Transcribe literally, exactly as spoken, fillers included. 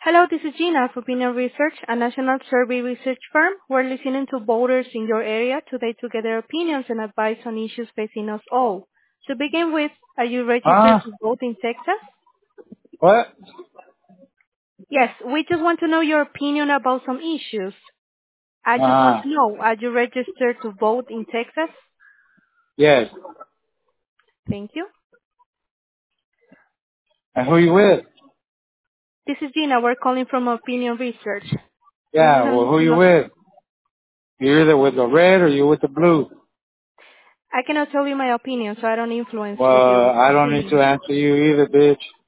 Hello, this is Gina of Opinion Research, a national survey research firm. We're listening to voters in your area today to get their opinions and advice on issues facing us all. To begin with, are you registered Ah, to vote in Texas? what? Yes, we just want to know your opinion about some issues. I just want Ah, to know, are you registered to vote in Texas? yes. Thank you. And who you with? This is Gina. We're calling from Opinion Research. We Yeah, just well, need who to you know. with? You're either with the red or you with the blue. I cannot tell you my opinion, so I don't influence with your Well, I don't need to opinion. answer you either, bitch.